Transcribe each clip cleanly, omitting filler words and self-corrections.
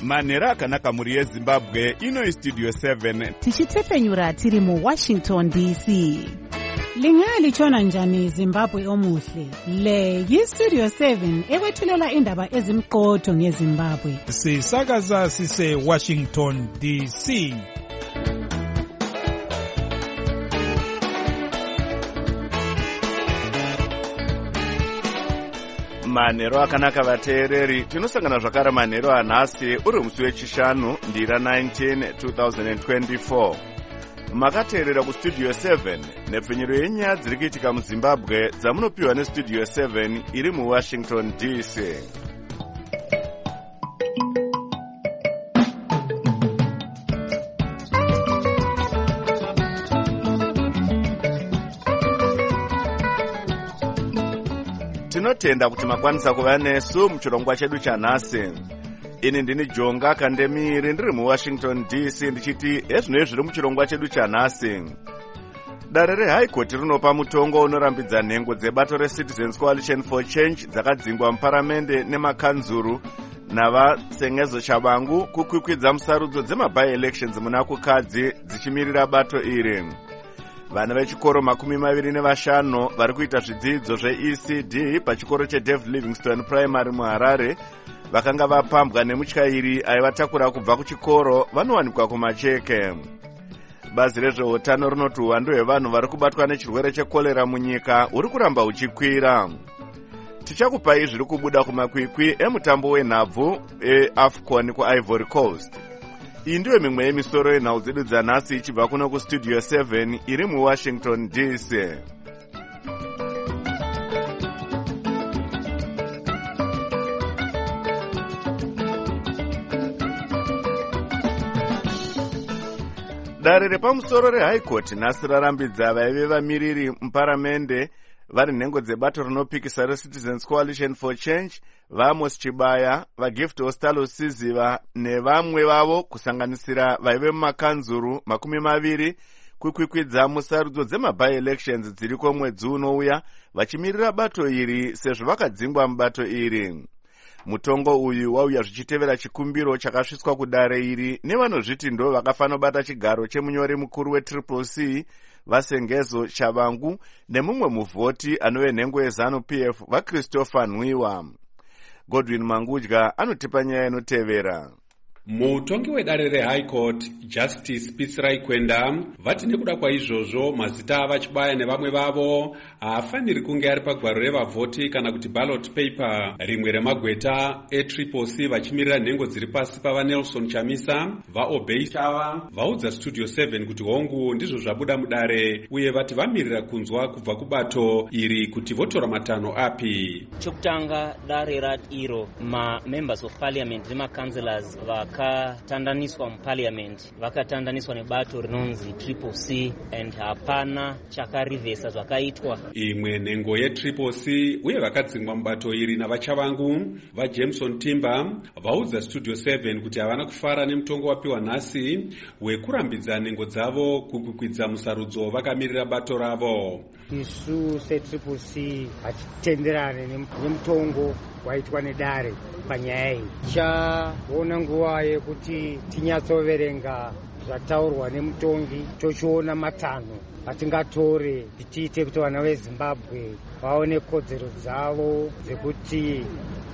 manhero akanaka mhuri yezimbabwe. Ino Studio 7 tichitefenyura tiri muWashington DC. Lingalitshona njani Zimbabwe omuhle? Le yiStudio 7 ekwethulela indaba ezimqotho ngeZimbabwe. Sisakaza sise Washington DC. manhero akanaka vateereri, tinosangana zvakare manhero anhasi uri musi wechishanu ndira 19 2024. Makateerera kuStudio 7 nepfenyuro yenyaya dziri kuitika muZimbabwe dzamunopiwa neStudio 7 iri muWashington DC. Tinotenda kuti makwanisa kuva nesu muchirongwa chedu chanhasi. Ini ndini Jonga Kandemiri ndiri muWashington DC ndichiti ezvino zviri muchirongwa chedu chanhasi. Dare reHigh Court rinopa mutongo unorambidza nhengo dzebato reCitizens Coalition for Change dzakadzingwa muparamende nemakanzuru navasengezo Chabangu kukwikwidza musarudzo dzema-by-elections muna kukadzi dzichimirira bato iri. Vana vechikoro 25 vari kuita zvidzidzo zveECD pachikoro cheDave Livingstone Primary muHarare vakanga vapambwa nemutyairi aivatakura kubva kuchikoro vanowanikwa kumacheke. Bazi rezveutano rinoti uwandu hwevanhu vari kubatwa nechirwere chekorera munyika uri kuramba uchikwira. Tichakupai zviri kubuda kumakwikwi emutambo wenhabvu eAFCON kuIvory Coast. Iyi ndiyo mimwe yemisoro yenhau dzedu dzanhasi ichibva kuno kuStudio 7 iri muWashington DC. Dare repamusoro reHigh Court nhasi rarambidza vaive vamiriri muparamende vari nhengo dzebato rinopikisa reCitizens Coalition for Change, vaAmos Chibaya, vaGift Ostalo Siziva nevamwe vavo kusanganisira vaive mumakanzuru 20 kukwikwidza musarudzo dzema-by-elections dziriko mwedzi unouya vachimirira bato iri sezvo vakadzingwa mubato iri. Mutongo uyu wauya zvichitevera chikumbiro chakasviswa kudare iri nevanozviti ndo vakafanira bata chigaro chemunyori mukuru weCCC vasengezo Chabangu nemumwe muvhoti anove nhengo yeZANU-PF vaChristopher Nwiwa. Godwin Mangudya anotipa nyaya inotevera. Mutongi wedare reHigh Court Justice Pitsirai Kwenda vati nekuda kwaizvozvo mazita avachibaya nevamwe vavo haafaniri kunge ari pagwaro revavhoti kana kuti ballot paper. Rimwe remagweta eCCC vachimirira nhengo dziri pasi pava Nelson Chamisa vaObey Chava vaudza Studio 7 kuti hongu ndizvo zvabuda mudare uye vati vamirira kunzwa kubva kubato iri kuti votora matanho api. Chokutanga dare iro members of parliament nemaCouncillors vakatandaniswa muparliament vakatandaniswa nebato rinonzi CCC and hapana chakarivhesa zvakaitwa. Imwe nhengo yeCCC uye vakadzingwa mubato iri navaChavangu vaJameson Timber vaudza Studio 7 kuti havana kufara nemutongo wapiwa nhasi wekurambidza nhengo dzavo kukwikwidza musarudzo vakamirira bato ravo. Isu seCCC hatitenderane nemutongo waitwa nedare panyaya iyi. Tichaona nguva yekuti tinyatsoverenga zvataurwa nemutongi tochiona matanho atingatore tiite kuti vana veZimbabwe vaone kodzero dzavo dzekuti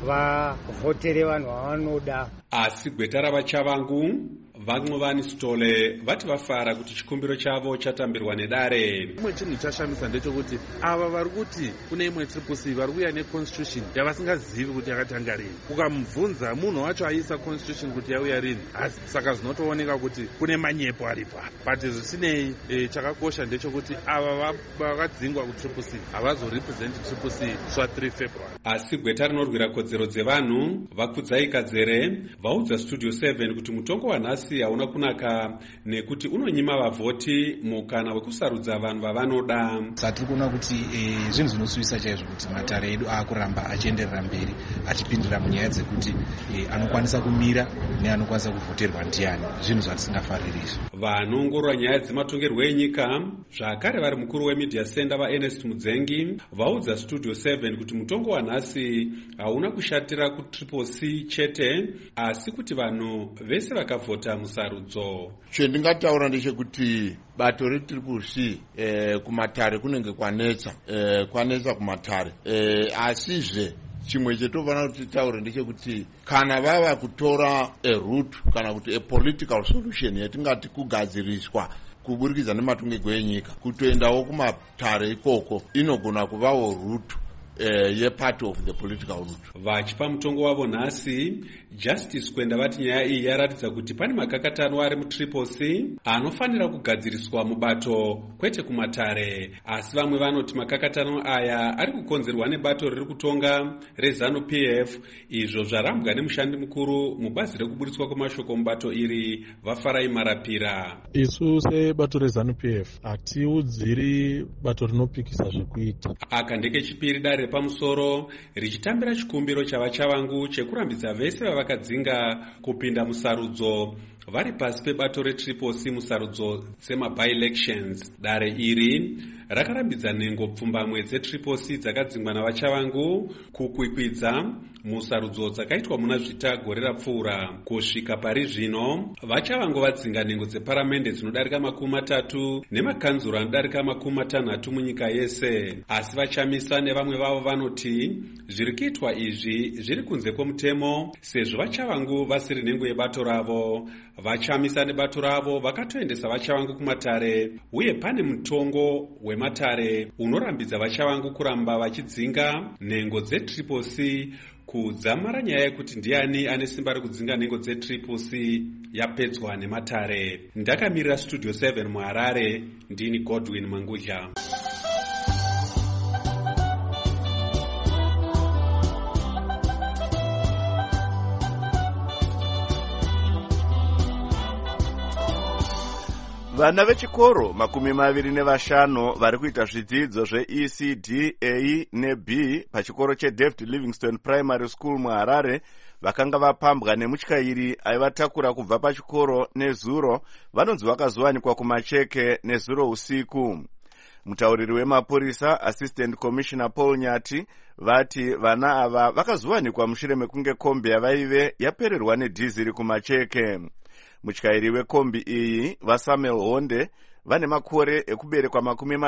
vavhotere vanhu vavanoda. Asi gweta ravaChavangu vaNcovani Sitole vati vafara kuti chikumbiro chavo chatambirwa nedare. Imwe chinhu chashamisa ndechekuti ava vari kuti kune imwe CCC vari kuuya neconstitution yavasingazivi kuti yakatanga rini. Ukamubvunza munhu wacho aisa constitution kuti yauya rini, asi saka zvinotooneka kuti kune manyepo aripo. But zvisinei chakakosha ndechekuti ava vakadzingwa kuCCC havazorepresenti CCC swa3 February. Asi gweta rinorwira kodzero dzevanhu vaKudzai Kadzere vaudza Studio 7 kuti mutongo wanhasi nhasi hauna kunaka nekuti unonyima vavhoti mukana wekusarudza vanhu vavanoda. Tiri kuona kuti zvinhu zvinosuvisa chaizvo kuti matare edu aakuramba achienderera mberi achipindira munyaya dzekuti anokwanisa kumira neanokwanisa kuvhoterwa ndiani, zvinhu zvatisingafariri izvo. Vanoongorora nyaya dzematongerwo enyika zvakare vari mukuru wemedia center vaErnest Mudzengi vaudza Studio 7 kuti mutongo wanhasi hauna kushatira kutriple C chete asi kuti vanhu vese vakavhota musarudzo. Chendingataura ndechekuti bato retriple C kumatare kunenge kwanetsa kumatare, asizve chimwe chetofana kuti taure ndechekuti kana vava kutora route kana kuti a political solution yatingati kugadziriswa kuburikidza nematongerwo enyika kutoendawo kumatare ikoko inogona kuvawo route part of the political route. Vachipa mutongo wavo nhasi, Justice Kwenda vati nyaya iyi yaratidza kuti pane makakatano ari mutriple C anofanira kugadziriswa mubato kwete kumatare, asi vamwe vanoti makakatano aya ari kukonzerwa nebato riri kutonga reZanu PF, izvo zvarambwa nemushandi mukuru mubazi rekuburitswa kwemashoko mubato iri Vafarai Marapira. Isu sebato reZanu PF hatiudziri bato rinopikisa zvekuita. Aka ndekechipiri dare pamusoro richitambira chikumbiro chavachavangu chekurambidza vese vavakadzinga kupinda musarudzo vari pasi pebato retriple C musarudzo dzema-by-elections. Dare iri rakarambidza nhengo pfumbamwe dzetriple C dzakadzingwa navachavangu kukwikwidza musarudzo dzakaitwa muna zvita gore rapfuura. Kusvika pari zvino vachavangu vadzinga nhengo dzeparamende dzinodarika 30 nemakanzuro anodarika 60 munyika yese, asi vachamisa nevamwe vavo vanoti zviri kuitwa izvi zviri kunze kwomutemo sezvo vachavangu vasiri nhengo yebato ravo. Vachamisa nebato ravo vakatoendesa vachavangu kumatare, uye pane mutongo wematare unorambidza vachavangu kuramba vachidzinga nhengo dzetriple C kudzamara nyaya yekuti ndiani ane simba rekudzinga nhengo dzetriple C yapedzwa nematare. Ndakamirira Studio 7 muHarare, ndini Godwin Mangudya. Vana vechikoro 25 vari kuita zvidzidzo zveECD A neB pachikoro cheDavid Livingstone Primary School muHarare vakanga vapambwa nemutyairi aivatakura kubva pachikoro nezuro vanonzi vakazowanikwa kumacheke nezuro usiku. Mutauriri wemapurisa Assistant Commissioner Paul Nyati vati vana ava vakazowanikwa mushure mekunge kombi yavaive yapererwa nedhiziri kumacheke. Mutyairi wekombi iyi vaSamuel Honde vane makore ekuberekwa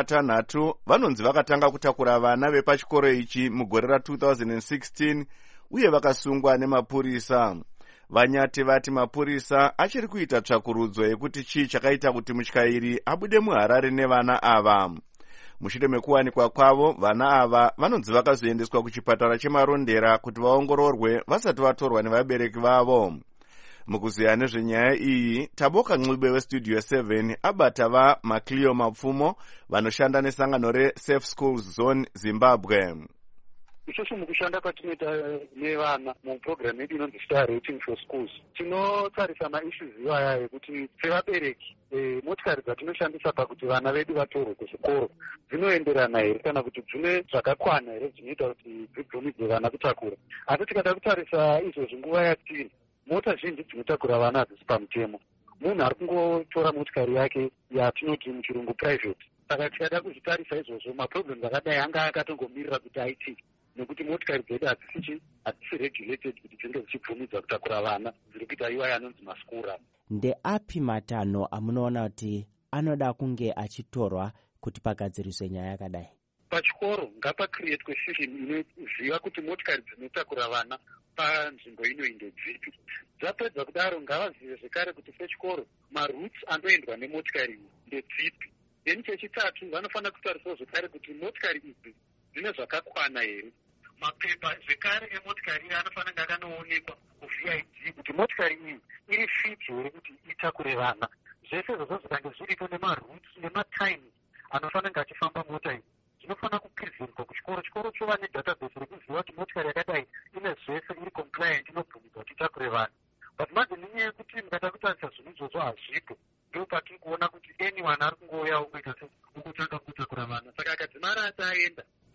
60 vanonzi vakatanga kutakura vana vepachikoro ichi mugore ra2016 uye vakasungwa nemapurisa. Vanyati vati mapurisa achiri kuita tsvakurudzo yekuti chii chakaita kuti mutyairi abude muHarare nevana ava. Mushure mekuwanikwa kwavo, vana ava vanonzi vakazoendeswa kuchipatara chemarondera kuti vaongororwe vasati vatorwa nevabereki vavo. Mukuziya nezvenyaya iyi, Taboka Ncube weStudio 7 abata vaMacleo Mapfumo vanoshanda nesangano reSafe Schools Zone Zimbabwe. Isusu mukushanda kwatinoita nevana muprogramu yedu inonzi Star Rating for Schools tinotarisa maissues iwaya ekuti sevabereki motikari dzatinoshandisa pakuti vana vedu vatorwe kuzvikoro dzinoenderana here kana kuti dzine zvakakwana here dzinoita kuti dzibvumidze vana kutakura. Asi tikada kutarisa izvozvi nguva yatiri, mota zhinji dzinotakura vana hadzisi pamutemo. Munhu ari kungotora motikari yake yatinoti muchirungu private. Saka tikada kuzvitarisa izvozvo maproblems akadai anga akatongomirira kuti aitike nekuti motikari dzedu hadzisi regulated kuti dzinge dzichibvumidza kutakura vana, dziri kuita iwaya anonzi maskura. Ndeapi matanho amunoona kuti anoda kunge achitorwa kuti pagadziriswe nyaya yakadai? Pachikoro ngapacreatwe system inoziva kuti motikari dzinotakura vana panzvimbo ino ndedzipi. Dzapedza kudaro ngavazive zvekare kuti sechikoro maroutes anoendwa nemotikari ndedzipi. Then chechitatu vanofanira kutarisawo zvekare kuti motikari idzi dzine zvakakwana here. Mapepa zvekare emotikari iyi anofanira kunge akanoonekwa kuVID kuti motikari iyi iri fit here kuti itakure vana. Zvese izvozvo zvikange zviripo nemaroutes nematimes anofanira kunge achifamba mota iyi, zvinofanira kupreservwa kuchikoro. Chikoro chova nedatabase rekuziva kuti motikari yakadai ine zvese iri compliant inobvumidzwa kuti itakure vanhu. But manje nenyaya yekuti mukada kutarisa zvinhu izvozvo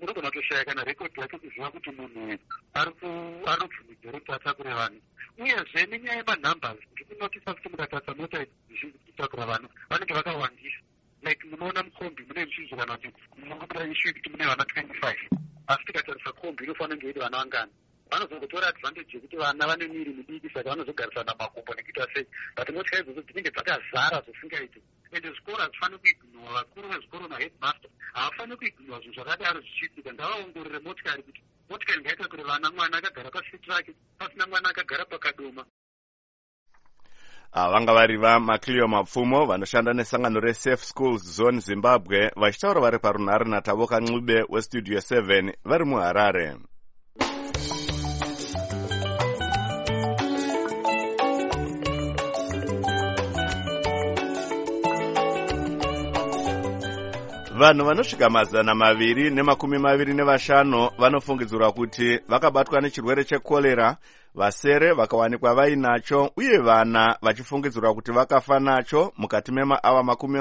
unogona kutoshaya kana rekodhi yacho kuziva kuti munhu ari kubvumidza kuti atakure vanhu. Uyezve nenyaya yemanumbers ndikunotisa kuti mukatarisa mota zhinji kutakura vanhu vanenge vakawandisa. Like munoona mukombi mune muchinzwa kuti munokuda ishu yekuti mune vana 25, asi tikatarisa kombi inofanira kunge iri vana vangana. Vanozotora advantage yekuti vana vane miri midiki saka vanozogarisana makumbo nekuita sei, but motya idzodzo dzinenge dzakazara zvisingaiti. Ende zvikoro hazvifaniri kuignora, vakuru vezvikoro naheadmaster havafaniri kuignora zvinhu zvakadaro zvichiitika. Ngavaongorore motikari kuti motikari ngaitakure vana, mwana akagara pasiti rake pasina mwana akagara pakadoma. Vanga vari vaMacleo Mapfumo vanoshanda nesangano reSafe Schools Zone Zimbabwe vachitaura vari parunhare naTavoka Ncube weStudio 7 vari muHarare. Vanhu vanosvika 225 vanofungidzirwa kuti vakabatwa nechirwere chekorera, vasere vakawanikwa vainacho uye vana vachifungidzirwa kuti vakafa nacho mukati memaawa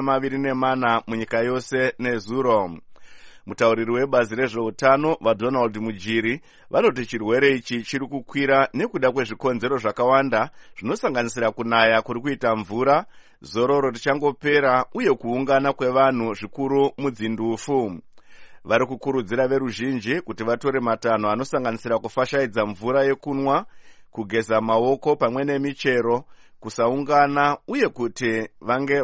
24 munyika yose nezuro. Mutauriri webazi rezveutano vaDonald Mujiri vanoti chirwere ichi chiri kukwira nekuda kwezvikonzero zvakawanda zvinosanganisira kunaya kuri kuita mvura, zororo richangopera uye kuungana kwevanhu zvikuru mudzindufu. Vari kukurudzira veruzhinji kuti vatore matanho anosanganisira kufashaidza mvura yekunwa, kugeza maoko pamwe nemichero, kusaungana uye kuti vange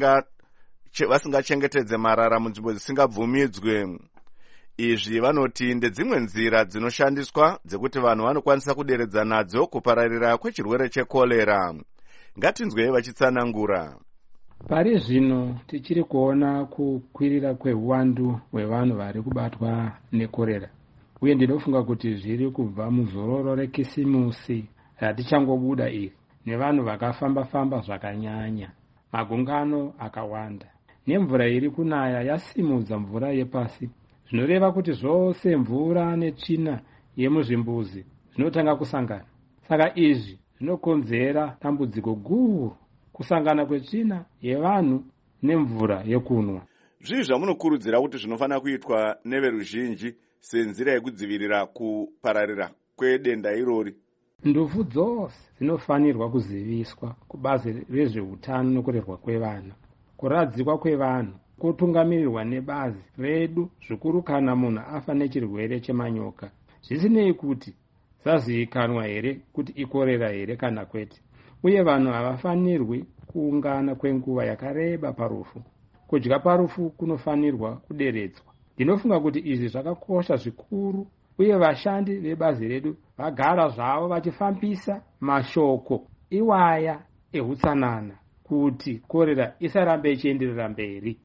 vasingachengetedze marara munzvimbo dzisingabvumidzwe. Izvi vanoti ndedzimwe nzira dzinoshandiswa dzekuti vanhu vanokwanisa kuderedza nadzo kupararira kwechirwere chekorera. Ngatinzwei vachitsanangura. Pari zvino tichiri kuona kukwirira kweuwandu hwevanhu vari kubatwa nekorera, uye ndinofunga kuti zviri kubva muzororo rekisimusi ratichangobuda iri, nevanhu vakafamba-famba zvakanyanya, magungano akawanda, nemvura iri kunaya yasimudza mvura yepasi. Zvinoreva kuti zvose mvura netsvina yemuzvimbuzi zvinotanga kusangana. Saka izvi zvinokonzera dambudziko guru, kusangana kwetsvina yevanhu nemvura yekunwa. Zvii zvamunokurudzira kuti zvinofanira kuitwa neveruzhinji senzira yekudzivirira kupararira kwedenda irori? Ndufu dzose dzinofanirwa kuziviswa kubazi rezveutano nokurerwa kwevana. Kuradzikwa kwevanhu kutungamirirwa nebazi redu zvikuru kana munhu afa nechirwere chemanyoka, zvisinei kuti zazivikanwa here kuti ikorera here kana kwete. Uye vanhu havafanirwi kuungana kwenguva yakareba parufu. Kudya parufu kunofanirwa kuderedzwa. Ndinofunga kuti izvi zvakakosha zvikuru, uye vashandi vebazi redu vagara zvavo vachifambisa mashoko iwaya ehutsanana kuti korera isarambe ichienderera mberi.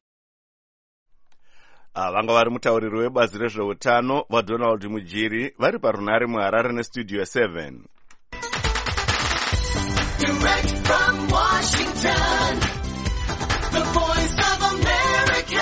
Vanga vari mutauriri webazi rezveutano vaDonald Mujiri vari parunhare muHarare neStudio 7. Direct from Washington, the voice of America,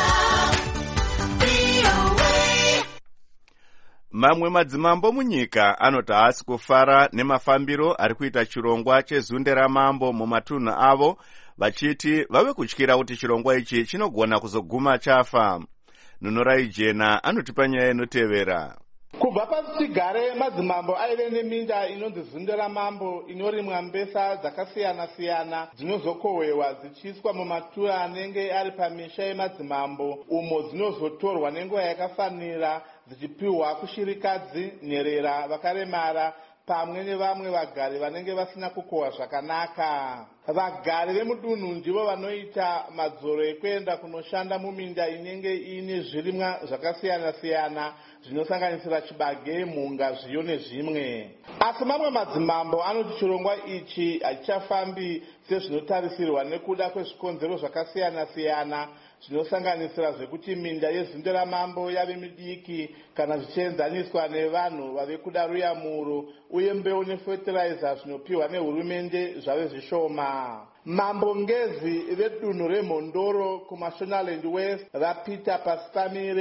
VOA. Mamwe madzimambo munyika anoti haasi kufara nemafambiro ari kuita chirongwa chezunde ramambo mumatunhu avo, vachiti vave kutyira kuti chirongwa ichi chinogona kuzoguma chafa. Nunorai Jena anotipa nyaya inotevera. Kubva pasigare madzimambo aive neminda inonzi zunde ramambo inorimwa mbesa dzakasiyana-siyana dzinozokohwewa dzichiiswa mumatura anenge ari pamisha yemadzimambo, umo dzinozotorwa nenguva yakafanira dzichipiwa kushirikadzi, nherera, vakaremara pamwe nevamwe vagari vanenge vasina kukohwa zvakanaka. Vagari vemudunhu ndivo vanoita madzoro ekuenda kunoshanda muminda inenge ine zvirimwa zvakasiyana-siyana zvinosanganisira chibage, mhunga, zviyo nezvimwe. Asi mamwe madzimambo anoti chirongwa ichi hachichafambi sezvinotarisirwa nekuda kwezvikonzero zvakasiyana-siyana zvinosanganisira zvekuti minda yezunde ramambo yave midiki kana zvichienzaniswa nevanhu vave kuda ruyamuro, uye mbeu nefertilizer zvinopiwa nehurumende zvave zvishoma. Mambo ngezi vedunhu remhondoro kuMashonaland West vapita pasi pamire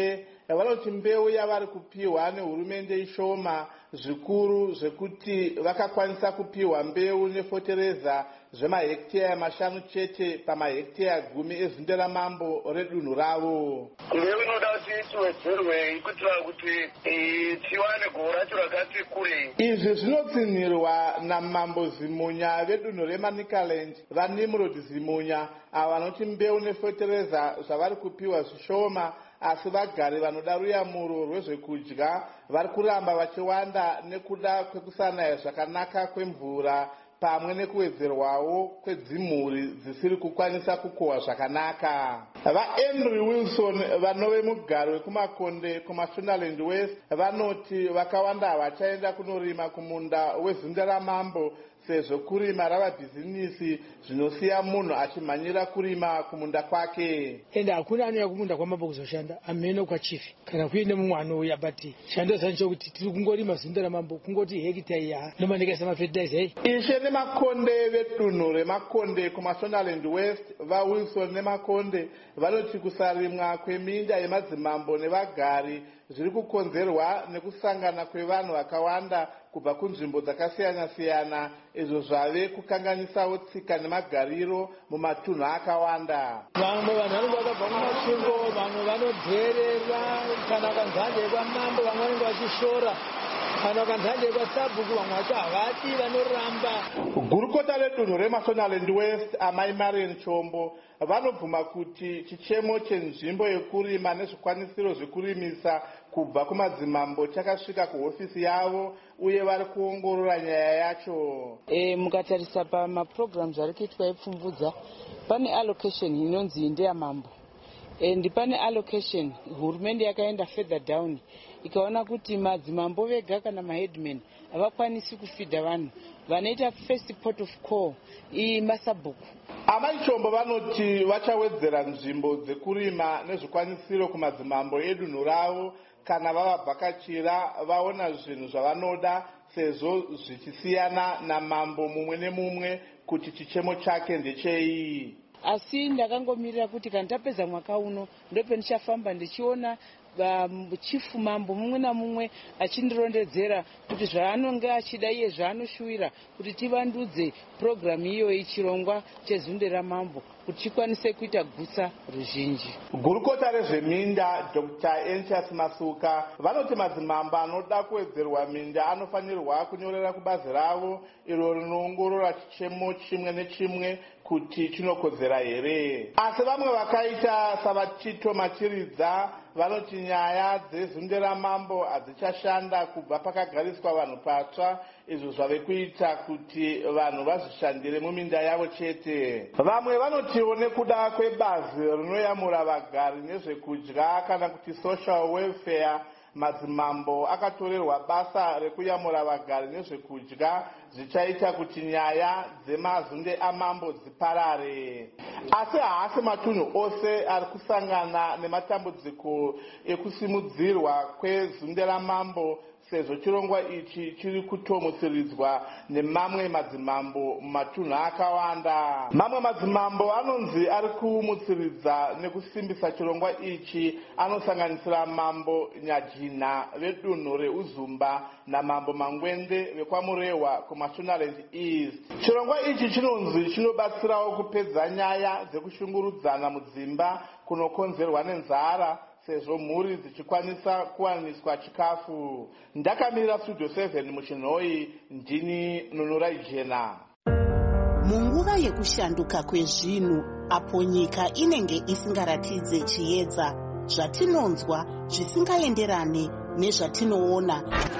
vanoti mbeu yavari kupiwa nehurumende ishoma zvikuru zvekuti vakakwanisa kupiwa mbeu nefotereza zvemahekiteya 5 chete pamahekiteya 10 ezvinderamambo redunhu ravo. Mbeu inoda kuti tiwedzerwe kuitira kuti tiwane govo racho rakati kurei. Izvi zvinotsinhirwa namambo Zimunya vedunhu reManicaland vaNimrod Zimunya ava vanoti mbeu nefotereza zvavari kupiwa zvishoma, asi vagari vanoda ruyamuro rwezvekudya vari kuramba vachiwanda nekuda kwekusanaya zvakanaka kwemvura pamwe nekuwedzerwawo kwedzimhuri dzisiri kukwanisa kukohwa zvakanaka. VaAndrew Wilson vanove mugari wekumakonde kuMashonaland West vanoti vakawanda havachaenda kunorima kumunda weZindaramambo sezvo kurima rava bhizinisi zvinosiya munhu achimhanyira kurima kumunda kwake. Ende hakuna anouya kumunda kwamambo kuzoshanda amene kwachifi kana kuine mumwe anouya, but chando sancho kuti tiri kungorima Zindaramambo kungoti hekita iya nomanekaisa mafetilizer ei. Ishe nemakonde vedunhu reMakonde kuMashonaland West vaWilson nemakonde vanoti kusarimwa kweminda yemadzimambo nevagari zviri kukonzerwa nekusangana kwevanhu vakawanda kubva kunzvimbo dzakasiyana-siyana, izvo zvave kukanganisawo tsika nemagariro mumatunhu akawanda. Vamwe vanhu vanenge vakabva kumasvingo, vamwe vanodherera kana kanzande kwamambo, vamwe vanenge vachishora kana kanzande kwasabhuku, vamwe vacho havati vanoramba. Gurukota redunhu reMashonaland West amai Marian Chombo vanobvuma kuti chichemo chenzvimbo yekurima nezvikwanisiro zvekurimisa kubva kumadzimambo chakasvika kuhofisi yavo uye vari kuongorora nyaya yacho. Mukatarisa pamaprograms ari kuitwa epfumvudza pane allocation inonzi ndeyamambo, and pane allocation hurumende yakaenda further down ikaona kuti madzimambo vega kana maheadman havakwanisi kufidha vanhu, vanoita first port of call masabhuku. Amai Chombo vanoti vachawedzera nzvimbo dzekurima nezvikwanisiro kumadzimambo edunhu ravo kana vavabvakachira vaona zvinhu zvavanoda, sezvo zvichisiyana namambo mumwe nemumwe kuti chichemo chake ndechei. Asi ndakangomirira kuti kana tapedza mwaka uno ndopendichafamba ndichiona chifu mambo mumwe namumwe achindirondedzera kuti zvaanonge achida iye zvaanoshuwira kuti tivandudze programu iyoyi chirongwa cheZindaramambo kuti chikwanise kuita gutsa ruzhinji. Gurukota rezveminda Dr. Entias Masuka vanoti madzimambo anoda kuwedzerwa minda anofanirwa kunyorera kubazi ravo iro rinoongorora chichemo chimwe nechimwe kuti chinokodzera here. Asi vamwe vakaita savatito Machiridza vanoti nyaya dzeZindaramambo hadzichashanda kubva pakagariswa vanhu patsva, izvo zvave kuita kuti vanhu vazvishandire muminda yavo chete. Vamwe vanotiwo nekuda kwebazi rinoyamura vagari nezvekudya kana kuti social welfare, madzimambo akatorerwa basa rekuyamura vagari nezvekudya zvichaita kuti nyaya dzemazunde amambo dziparare. Asi haasi matunhu ose ari kusangana nematambudziko ekusimudzirwa kweZindaramambo, sezvo chirongwa ichi chiri kutomutsiridzwa nemamwe madzimambo mumatunhu akawanda. Mamwe madzimambo anonzi ari kumutsiridza nekusimbisa chirongwa ichi anosanganisira mambo Nyajina vedunhu reUzumba namambo Mangwende vekwaMurehwa kuMashonaland East. Chirongwa ichi chinonzi chinobatsirawo kupedza nyaya dzekushungurudzana mudzimba kunokonzerwa nenzara, sezvo mhuri dzichikwanisa kuwaniswa chikafu. Ndakamira Studio 7 muChinhoi, ndini Nunurai Jena. Munguva yekushanduka kwezvinhu, apo nyika inenge isingaratidze chiedza, zvatinonzwa zvisingaenderane nezvatinoona,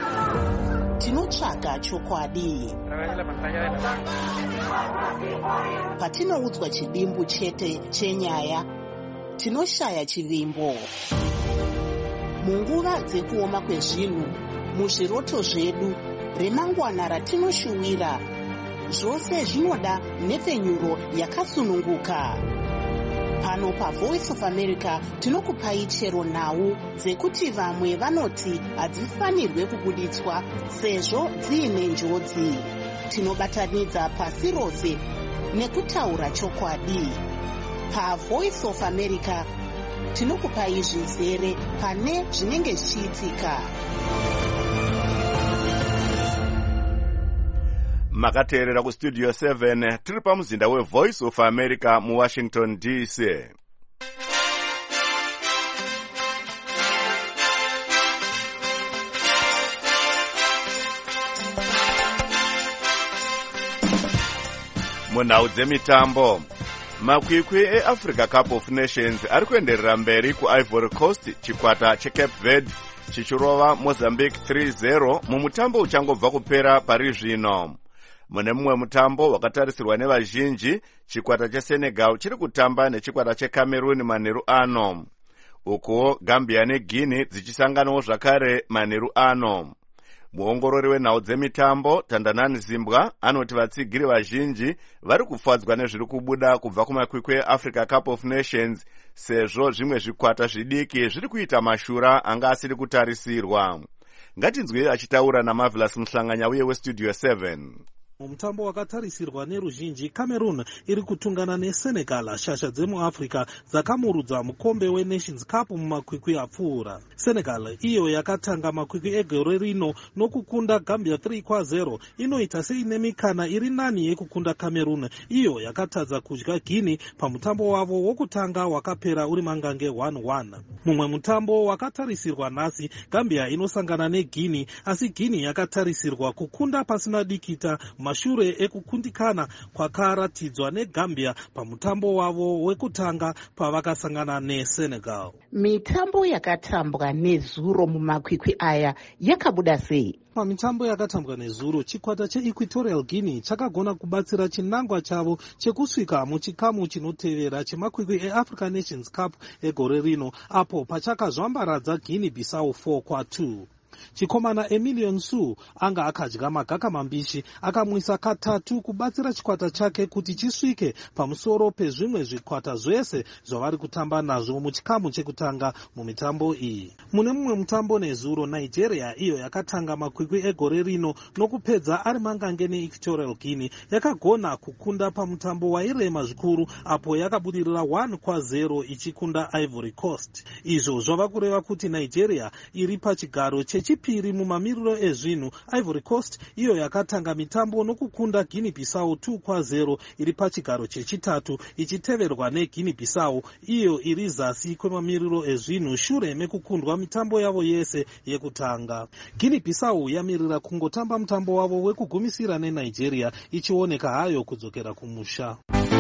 tinotsvaga chokwadi. Patinoudzwa chidimbu chete chenyaya, tinoshaya chivimbo. Munguva dzekuoma kwezvinhu, muzviroto zvedu, remangwana ratinoshuwira, zvose zvinoda nhepfenyuro yakasununguka. Pano paVoice of America tinokupai chero nhau dzekuti vamwe vanoti hadzifanirwe kubuditswa sezvo dziine njodzi. Tinobatanidza pasi rose nekutaura chokwadi. PaVoice of America tinokupai zvizere pane zvinenge zvichiitika. Makateerera kustudio 7 tiri pamuzinda weVoice of America muWashington DC. Munhau dzemitambo, makwikwi eAfrica Cup of Nations ari kuenderera mberi kuIvory Coast, chikwata cheCape Verde chichirova Mozambique 3-0 mumutambo uchangobva kupera pari zvino. Mune mumwe mutambo wakatarisirwa nevazhinji, chikwata cheSenegal chiri kutamba nechikwata cheCameroon manheru ano. Uko Gambia neGuinea dzichisanganawo zvakare manheru ano. Muongorori wenhau dzemitambo Tandanani Zimbwa anoti vatsigiri vazhinji vari kufadzwa nezviri kubuda kubva kumakwikwi eAfrica Cup of Nations, sezvo zvimwe zvikwata zvidiki zviri kuita mashura anga asiri kutarisirwa. Ngatinzwe achitaura naMarvelous Muhlanganya uye westudio 7. Mumutambo wakatarisirwa neruzhinji, Cameroon iri kutungana neSenegal, shasha dzemuAfrica dzakamurudza mukombe weNations Cup mumakwikwi apfuura. Senegal iyo yakatanga makwikwi egore rino nokukunda Gambia 3-0 inoita seine mikana iri nani yekukunda Cameroon iyo yakatadza kudya Guinea pamutambo wavo wokutanga wakapera uri mangange 1-1. Mumwe mutambo wakatarisirwa nhasi, Gambia inosangana neGuinea, asi Guinea yakatarisirwa kukunda pasina dikita mashure ekukundikana kwakaratidzwa neGambia pamutambo wavo wekutanga pavakasangana neSenegal. Mitambo yakatambwa nezuro mumakwikwi aya yakabuda sei? Pamitambo yakatambwa nezuro, chikwata cheEquatorial Guinea chakagona kubatsira chinangwa chavo chekusvika muchikamu chinotevera chemakwikwi eAfrican Nations Cup egore rino, apo pachakazvambaradza Guinea Bissau 4-2. Chikomana Emilion Su anga akadya magaka mambishi, akamwisa katatu kubatsira chikwata chake kuti chisvike pamusoro pezvimwe zvikwata zvese zvavari kutamba nazvo muchikamu chekutanga mumitambo iyi. Mune mumwe mutambo nezuro, Nigeria iyo yakatanga makwikwi egore rino nokupedza ari mangange neEquatorial Guinea yakagona kukunda pamutambo wairema zvikuru, apo yakabudirira 1-0 ichikunda Ivory Coast. Izvo zvava kureva kuti Nigeria iri pachigaro chechipiri mumamiriro ezvinhu. Ivory Coast iyo yakatanga mitambo nokukunda Guinea Bissau 2-0 iri pachigaro chechitatu, ichiteverwa neGuinea Bissau iyo iri zasi kwemamiriro ezvinhu shure mekukundwa mitambo yavo yese yekutanga. Guinea Bissau yamirira kungotamba mutambo wavo wekugumisira neNigeria, ichioneka hayo kudzokera kumusha.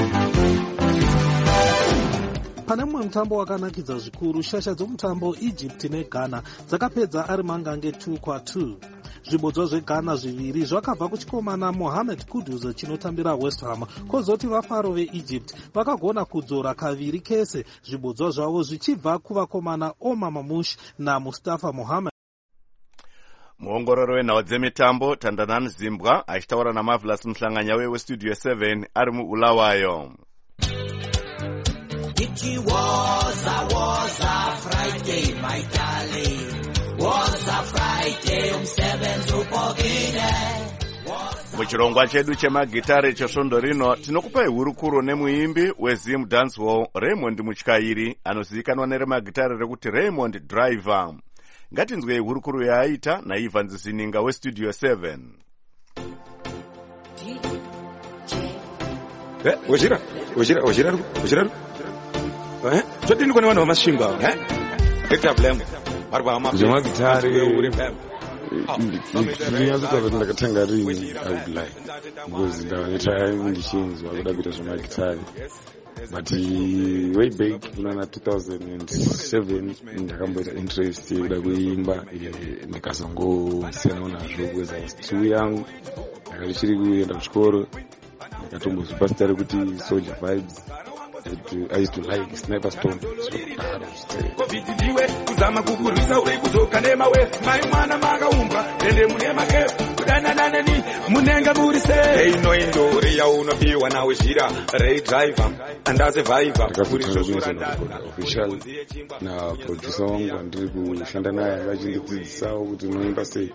Pane mumwe mutambo wakanakidza zvikuru, shasha dzomutambo Egypt neGhana dzakapedza ari mangange 2-2. Zvibodzwa zveGhana zviviri zvakabva kuchikomana Mohamed Kudus chinotambira West Ham, kozoti vafaro veEgypt vakagona kudzora kaviri kese, zvibodzwa zvavo zvichibva kuvakomana Omar Mamush naMustafa Mohamed. Muongorori wenhau dzemitambo Tandanani Zimbwa achitaura naMarvelous Muhlanganya westudio 7 ari muUlawayo. It was a Friday, my darling. Was a Friday, umsebenzi upokile. Muchirongwa chedu chemagitare chesvondo rino tinokupai hurukuro nemuimbi weZim Dancehall Raymond Mutyairi anozivikanwa neremagitare rekuti Raymond Driver. Ngatinzwei hurukuro yaaita naIvan Zininga westudio 7. Ojira. Chotini kone vanhu vamasvinga ekablem vari zvemagitare ndinyatsota kuti ndakatanga rini audly because ndavanoita ndichinzwa kuda kuita zvemagitare, but way back kunana 2007 ndakamboita interest yekuda kuimba ndikazongosiyanawo nazvo because I was too young. Ndakatichiri kuenda kuchikoro ndakatombozvipa zita rekuti Soldier Vibes. I used to like Sniper Stone. COVID ndiwe kuzama kukurisa uri kuzoka nemawe mai mwana makaumba ende mune make kudanana ni munenga murise ino indori yaunopiwa nawe Zhira Ray Driver andaze Viver official na producer wangu ndiri kushanda naye achindidzidzisawo kuti unoimba sei.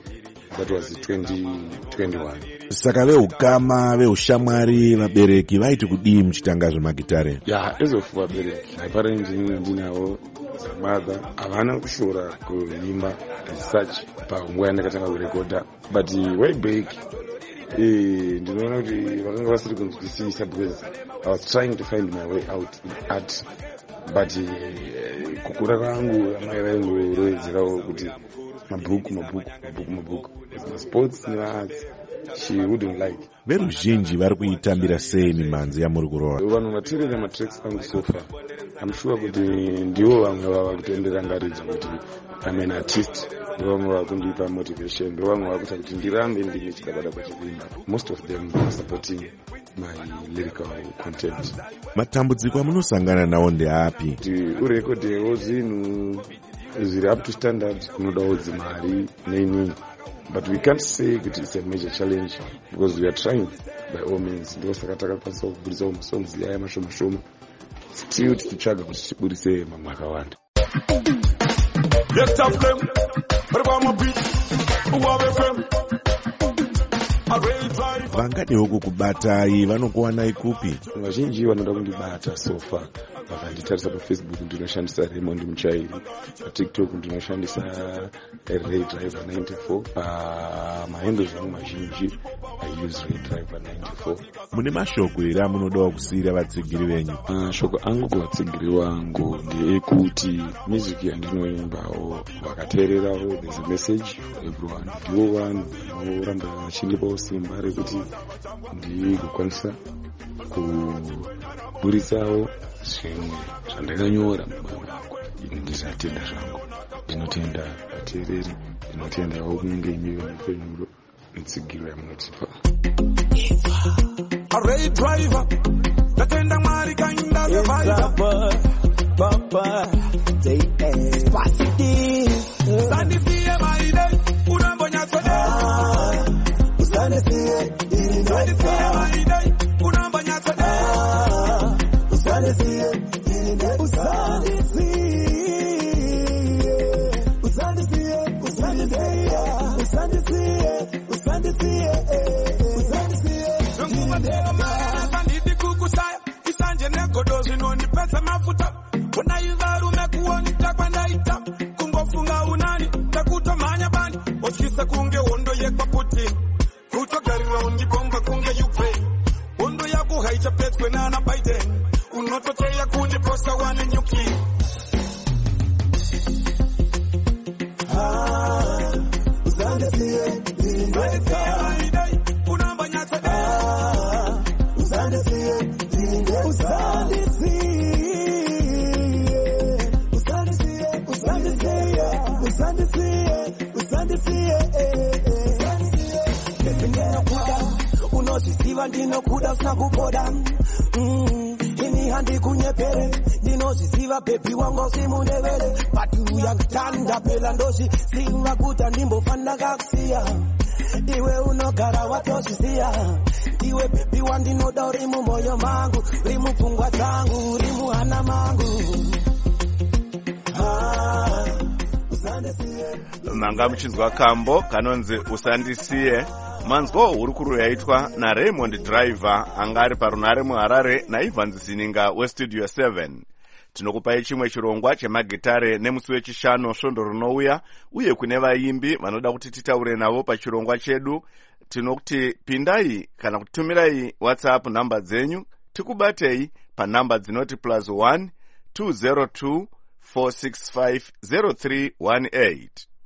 that was 2021. Saka veukama veushamwari vabereki vaiti kudii muchitanga zvemagitare? Ezofu vabereki aparenti ndinavo mother havana kushora kuimba as such panguva yandakatanga kurekodha, but way back ndinoona kuti vakanga vasiri kunzwisisa because I was trying to find my way out in art, but kukura kwangu amai vaingorowedzerawo kuti mabhuku sports nearts she wouldn't like. Veruzhinji vari kuitambira sei mimhanzi yamuri kurova? Vanhu vateerera matracks angu so far I'm sure kuti ndivo vamwe vava kutendera ngaridza kuti I'm an artist, ndovamwe vava kundipa motivation, ndovamwe vava kuita kuti ndirambe ndine chidakada pachekuimba. Most of them are supporting my lyrical content. Matambudziko amunosangana nawo ndeapi? Kuti urekodhewo zvinhu zviri up to standard kunodawo dzimari neinini, but we can't say that it's a major challenge because we are trying by all means. Ndo saka takakwanisa kubudisa masongs aya mashoma still tichitsvaga kuti tiburise mamwe akawanda. Vangadewo kukubatai vanokuwanai kupi? Vazhinji vanoda kundibata so far vakanditarisa paFacebook ndinoshandisa Raymond Muchairi, paTikTok ndinoshandisa Ray Driver 94, mahendo zvangu mazhinji I use Ray Driver 94. Mune mashoko here amunodawo kusiyira vatsigiri venyu? Mashoko angu kuvatsigiri vangu ndeekuti music yandinoimbawo vakateererawo there's a message for everyone. Ndivo vanhu vanoramba vachindipawo simba rekuti ndigokwanisa kuburisawo zvimwe zvandakanyora mumwoyo mangu. Ndizatenda zvangu, ndinotenda vateereri, ndinotendawo kunenge imiwo mupenyuro netsigiro yamunotipa. Ray Driver, tatenda mwari kainda survivor. Papa, they spasiti. Sandi siye maide, unambonya soda. Sandi siye maide, unambonya soda. Sandi siye, usandi siye, usandi siye, usandi siye, usandi siye, usandi siye, usandi siye. Nungumatera maya bandidi kukusaya, isanje negodo zinonipesa mafuta. Unaivarume kuonita kwandaita, kungofunga unani, takutomanya bani, oskisa kunge ondo yekwa Putin. Kutogarira undibomba kunge Ukraine, ondo yaku haita petwe nana Biden, unototeya kundiposa wane nyuki. Usande siye, unamba nyata. Usande siye, usande siye. Unozisiva ndinokuda usakuboda ini handi kunyepere ndinozisiva bebi wangu simundevere patu yakutanda pela ndozi siva kuta ndimbofanda kakusiya iwe unogara watozisiya iwe bebi wandinoda uri mumoyo mangu uri mupfungwa dzangu uri muhana mangu. Manga muchinzwa kambo kanonzi usandisiye, manzwa hurukuru yaitwa naRaymond Driver anga ari parunare muHarare naIvan Zininga westudio 7. Tinokupai chimwe chirongwa chemagitare nemusi wechishanu svondo rinouya, uye kune vaimbi vanoda kuti titaure navo pachirongwa chedu tinokuti pindai kana kutumirai WhatsApp namba dzenyu tikubatei panamba dzinoti +1 202 465 0318.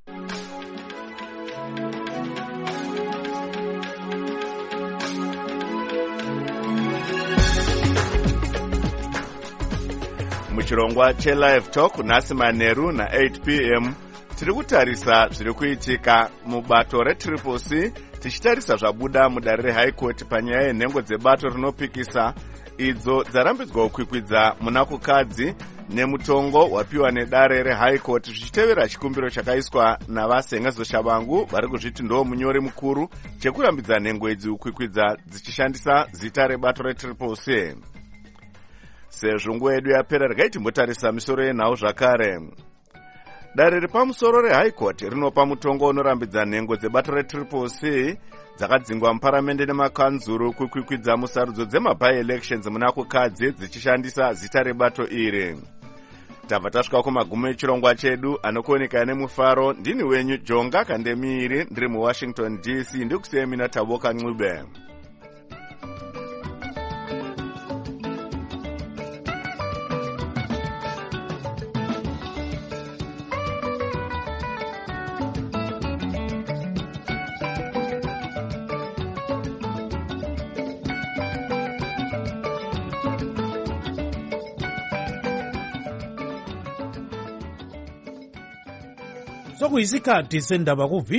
Muchirongwa che-Live Talk nhasi manheru na8 p.m. tiri kutarisa zviri kuitika mubato reCCC, tichitarisa zvabuda mudare reHigh Court panyaya yenhengo dzebato rinopikisa idzo dzarambidzwa kukwikwidza munakukadzi nemutongo wapiwa nedare reHigh Court zvichitevera chikumbiro chakaiswa navasengezo Shabangu vari kuzviti ndo munyori mukuru chekurambidza nhengo idzi kukwikwidza dzichishandisa zita rebato reCCC. Sezvo nguva yedu yapera regai timbotarisa misoro yenhau zvakare. dare repamusoro rehigh court rinopa mutongo unorambidza nhengo dzebato retriple c dzakadzingwa muparamende nemakanzuru kukwikwidza musarudzo dzemabi-elections muna kukadzi dzichishandisa zita rebato iri. tabva tasvika kumagumo echirongwa chedu anokuoneka nemufaro. ndini wenyu Jonga Kandemiri ndiri muWashington DC. ndikusiyei mina Taboka Ncube. sokuyisikhathi sendaba